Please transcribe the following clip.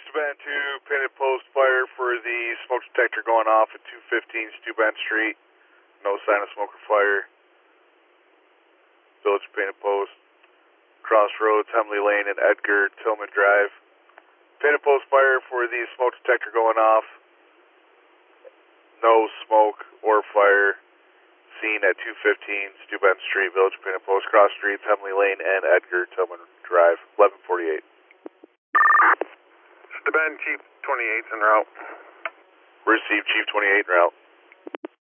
Bend 2, painted post fire for the smoke detector going off at 215 Steuben Street. No sign of smoke or fire. Village painted post. Crossroads, Hemley Lane, and Edgar Tillman Drive. Painted post fire for the smoke detector going off. No smoke or fire seen at 215 Steuben Street, Village painted post, cross streets, Hemley Lane, and Edgar Tillman Drive, 1148. Steuben, Chief 28's en route. Received, Chief 28 en route.